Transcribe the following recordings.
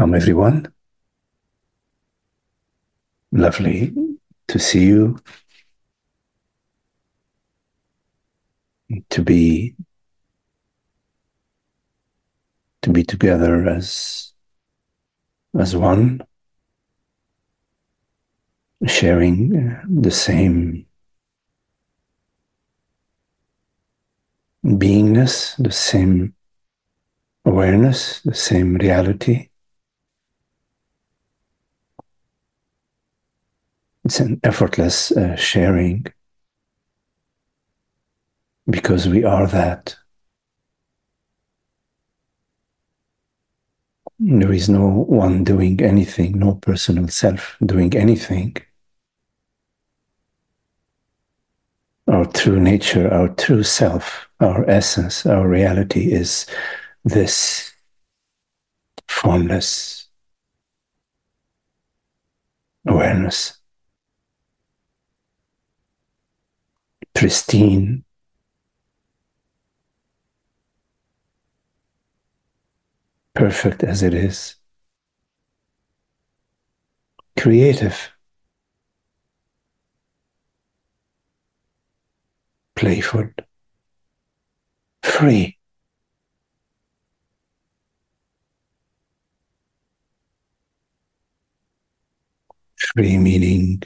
Welcome, everyone. Lovely to see you, to be together as one, sharing the same beingness, the same awareness, the same reality. It's an effortless sharing because we are that. There is no one doing anything, no personal self doing anything. Our true nature, our true self, our essence, our reality is this formless awareness, pristine, perfect as it is, creative, playful, free. Free meaning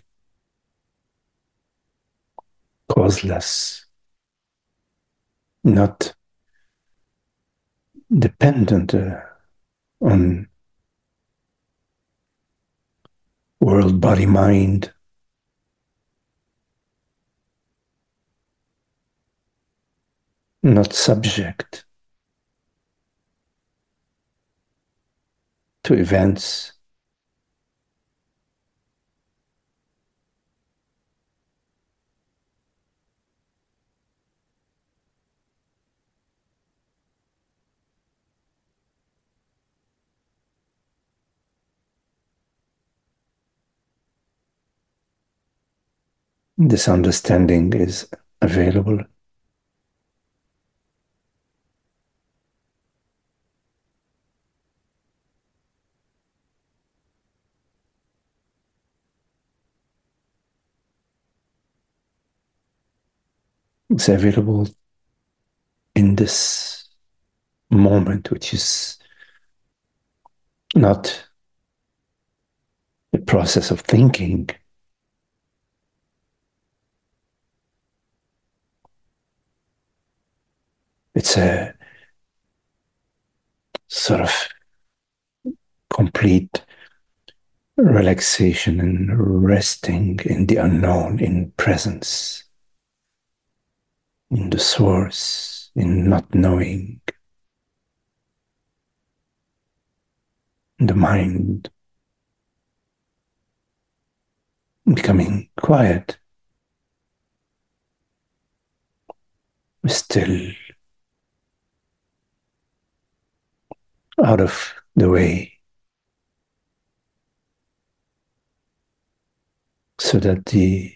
causeless, not dependent on world, body, mind, not subject to events. This understanding is available. It's available in this moment, which is not the process of thinking. It's a sort of complete relaxation and resting in the unknown, in presence, in the source, in not knowing, the mind becoming quiet, still, out of the way, so that the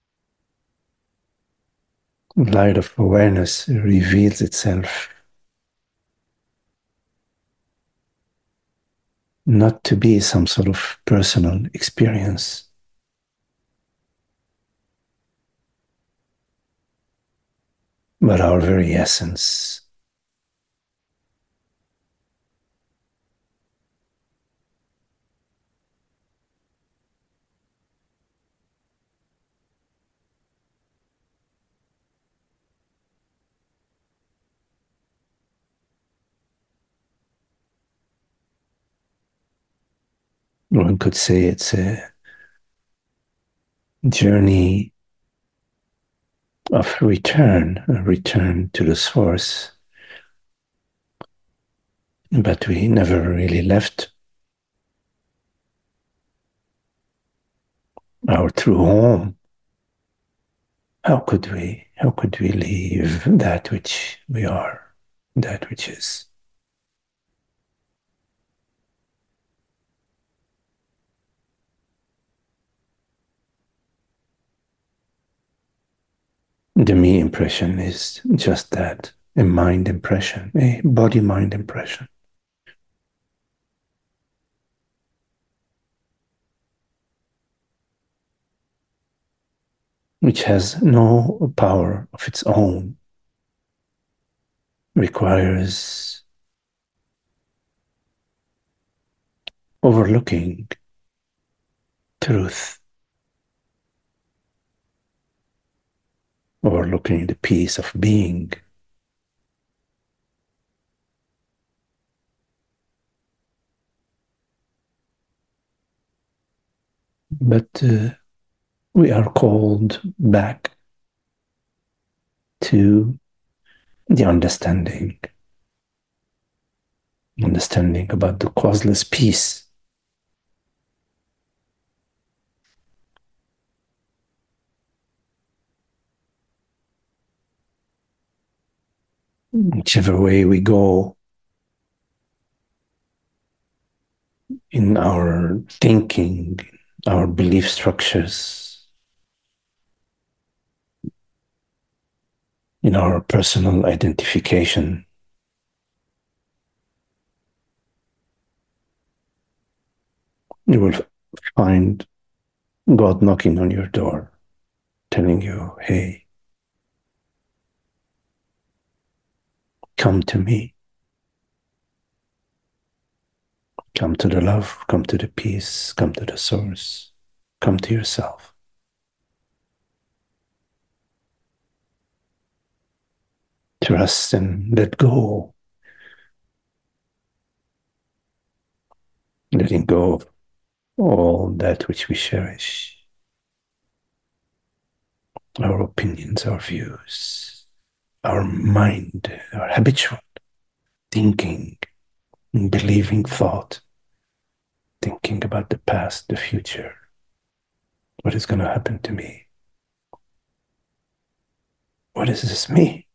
light of awareness reveals itself not to be some sort of personal experience, but our very essence. One could say it's a journey of return, a return to the source, but we never really left our true home. How could we? How could we leave that which we are, that which is? The me impression is just that, a mind impression, a body mind impression. which has no power of its own, requires overlooking truth, overlooking the peace of being. But we are called back to the understanding about the causeless peace, whichever way we go in our thinking, our belief structures, in our personal identification. You will find God knocking on your door, telling you, hey, come to me, come to the love, come to the peace, come to the source, come to yourself. Trust and let go, letting go of all that which we cherish, our opinions, our views, our mind, our habitual thinking, believing thought, thinking about the past, the future, what is going to happen to me? What is this me?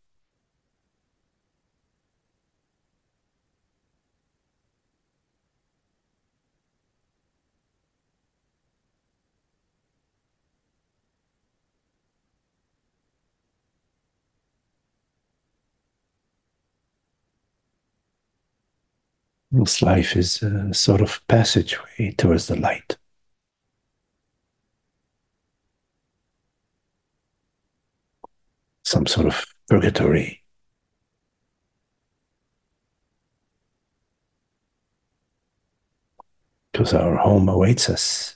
This life is a sort of passageway towards the light, some sort of purgatory, because our home awaits us.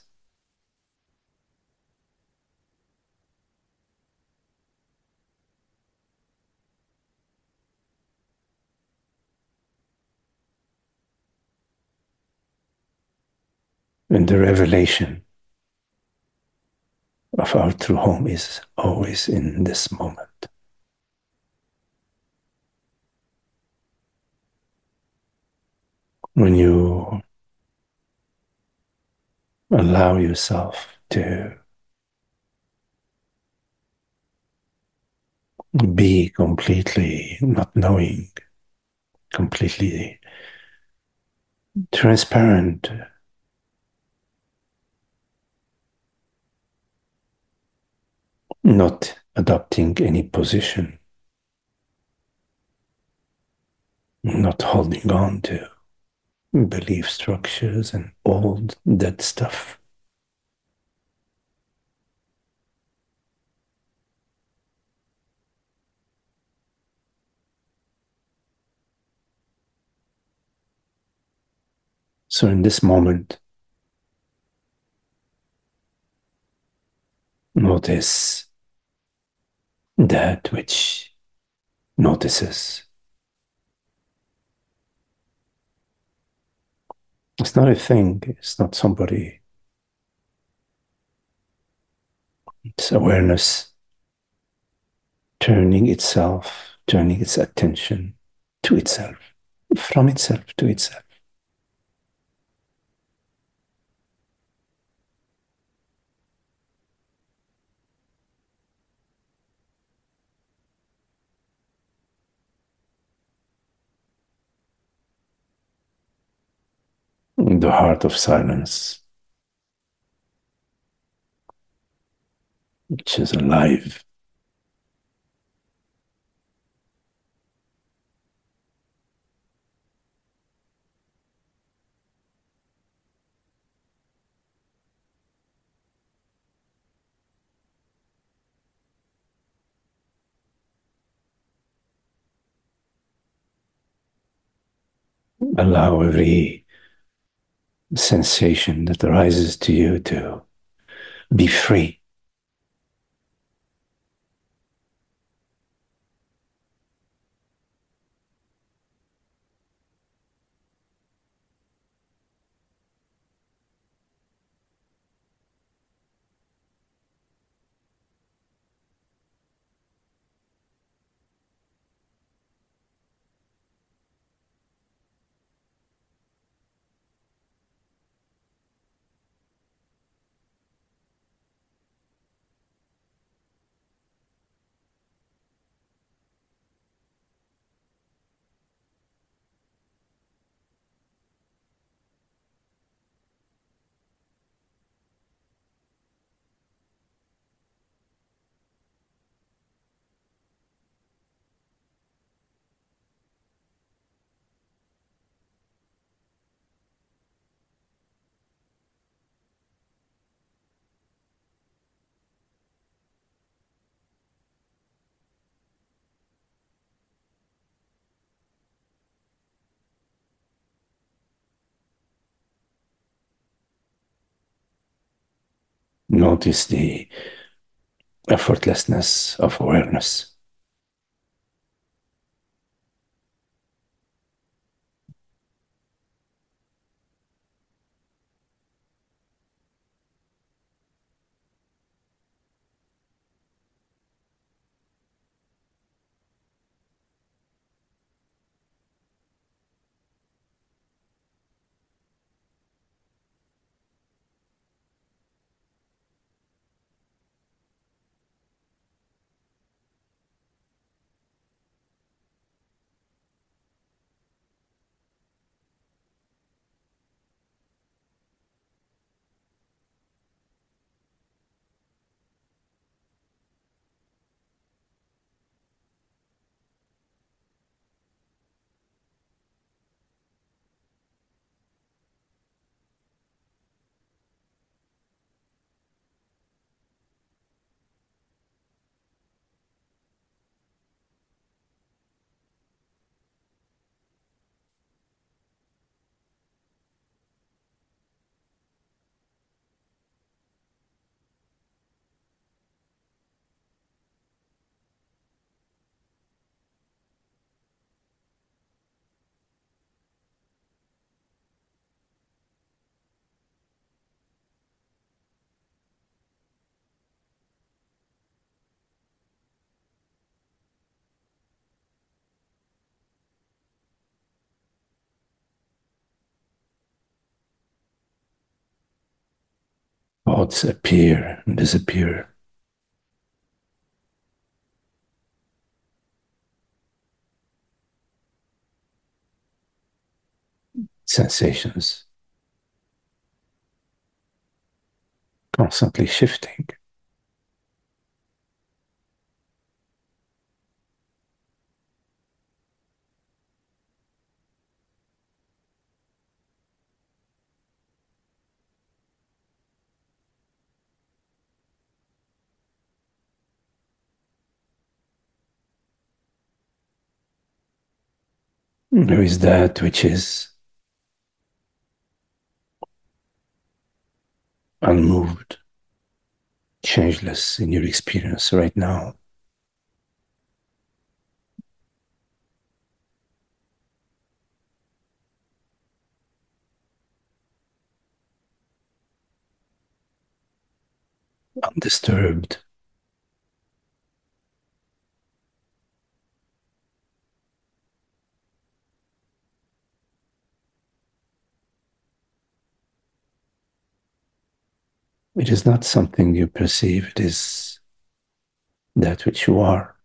And the revelation of our true home is always in this moment. When you allow yourself to be completely not knowing, completely transparent, not adopting any position, not holding on to belief structures and old dead stuff. So in this moment, notice that which notices. It's not a thing, it's not somebody, it's awareness turning its attention to itself, from itself to itself. The heart of silence, which is alive. Allow every sensation that arises to you to be free. Notice the effortlessness of awareness, thoughts appear and disappear, sensations constantly shifting. There is that which is unmoved, changeless in your experience right now. Undisturbed. It is not something you perceive, it is that which you are.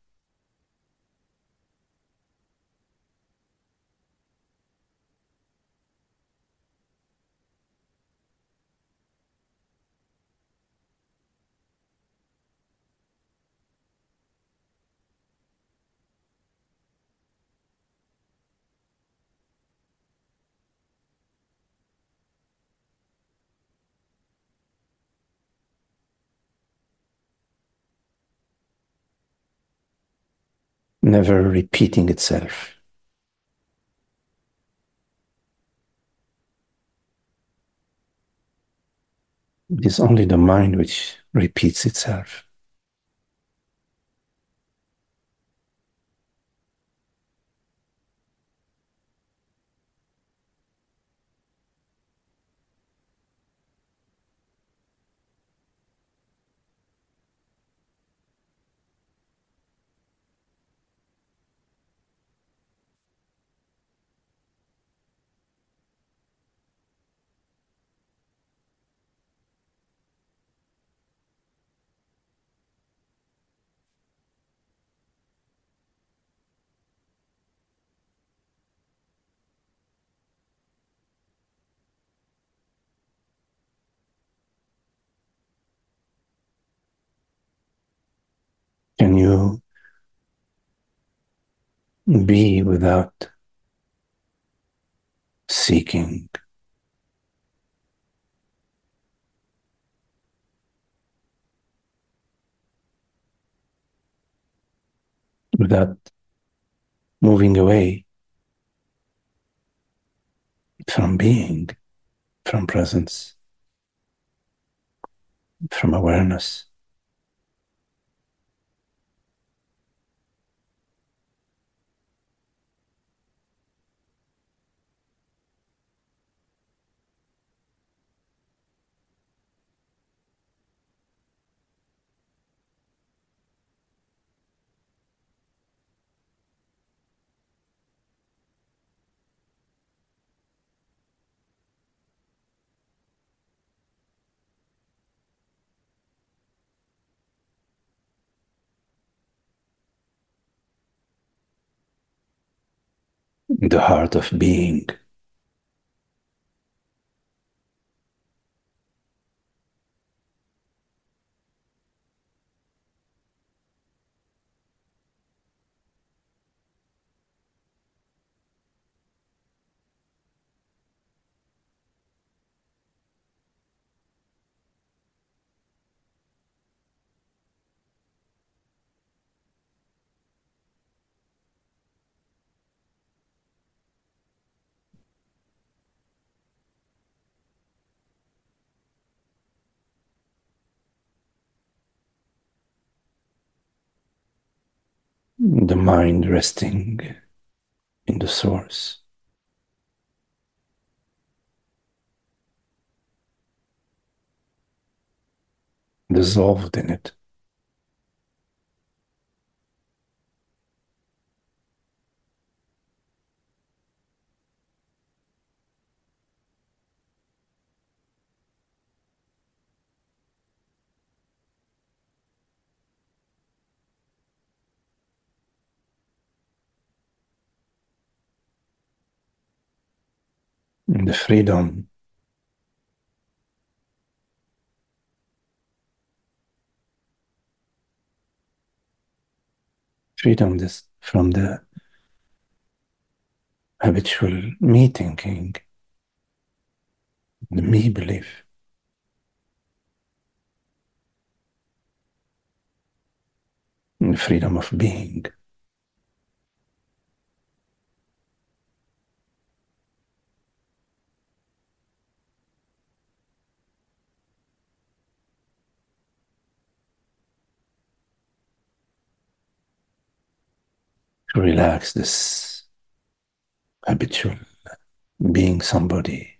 Never repeating itself. It is only the mind which repeats itself. Can you be without seeking, without moving away from being, from presence, from awareness? The heart of being, the mind resting in the source, dissolved in it. The freedom this from the habitual me thinking, the me belief, the freedom of being. To relax this habitual being somebody,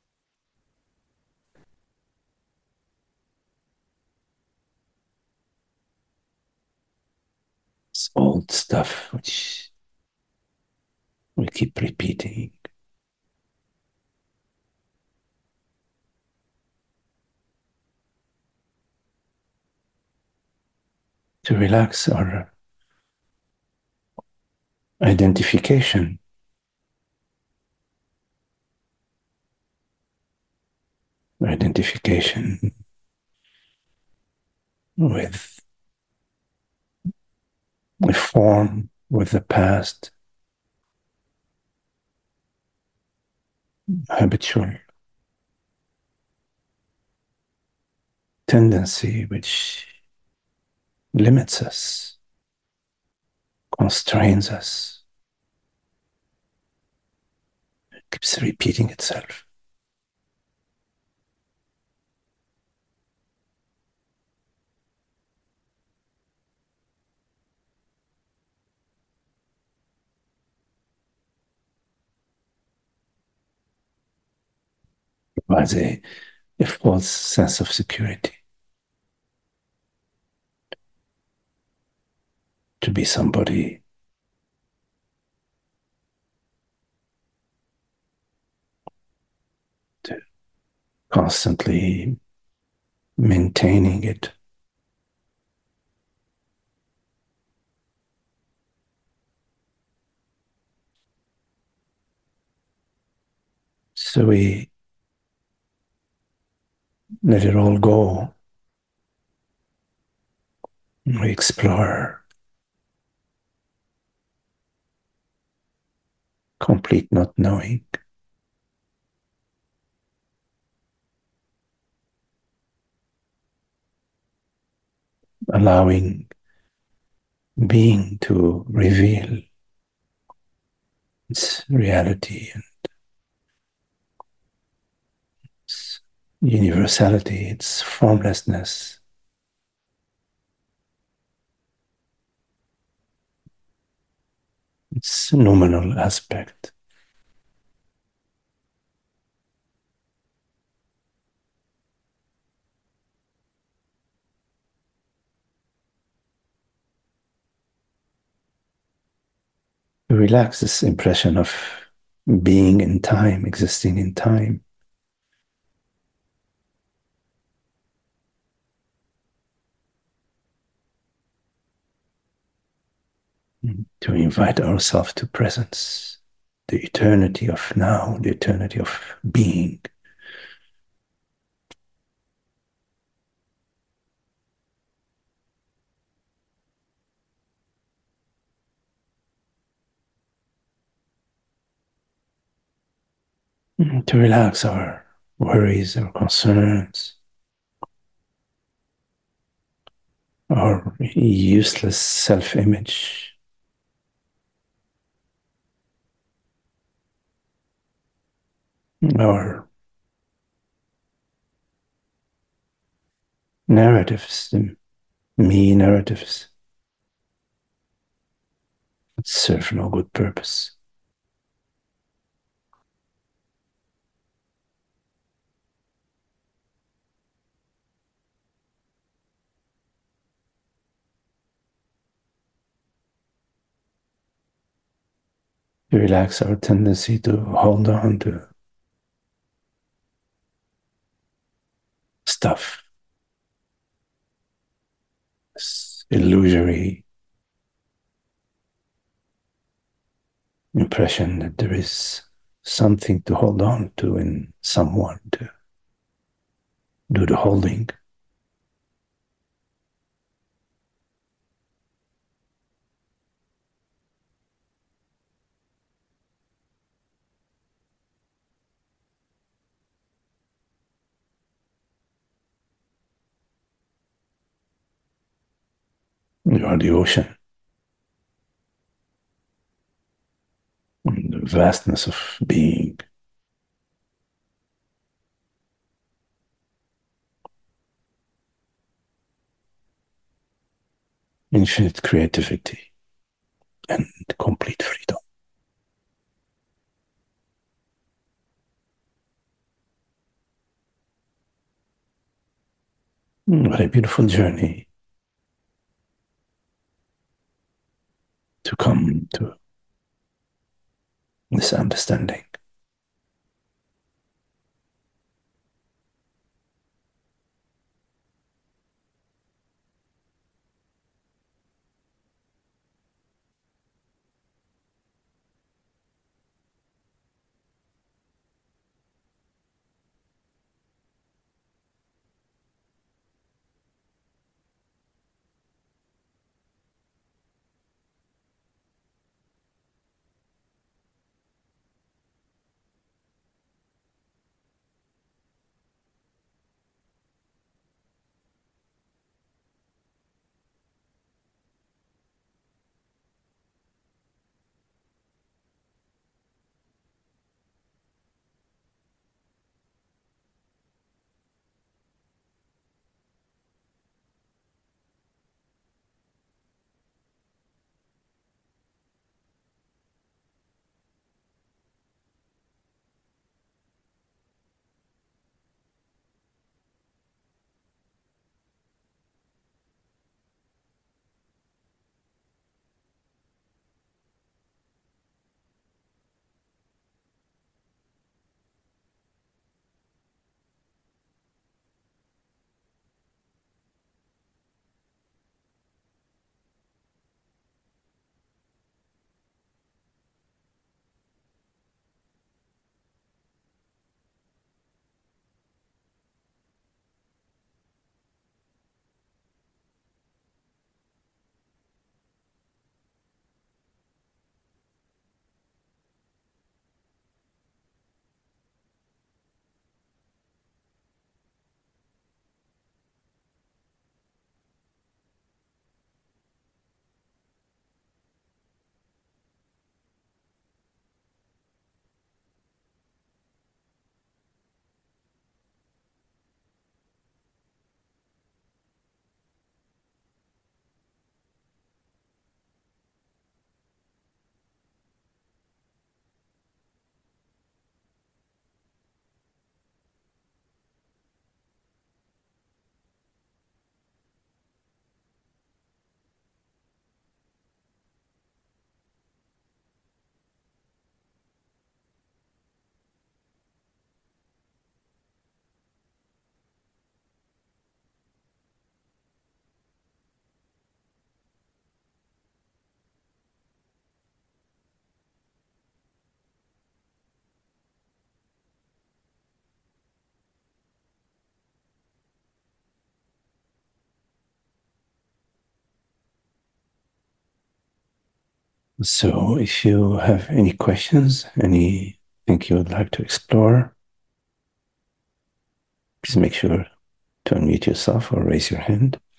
this old stuff which we keep repeating. To relax our identification, identification with the form, with the past, habitual tendency which limits us, constrains us, keeps repeating itself. as a false sense of security, to be somebody to constantly maintaining it. So we let it all go. We explore complete not knowing, allowing being to reveal its reality and its universality, its formlessness, its nominal aspect. To relax this impression of being in time, existing in time, to invite ourselves to presence, the eternity of now, the eternity of being. To relax our worries, our concerns, our useless self image, our narratives, the me narratives that serve no good purpose. To relax our tendency to hold on to stuff, this illusory impression that there is something to hold on to in someone to do the holding. You are the ocean, the vastness of being, infinite creativity, and complete freedom. What a beautiful journey to come to this understanding. So, if you have any questions, anything you would like to explore, please make sure to unmute yourself or raise your hand.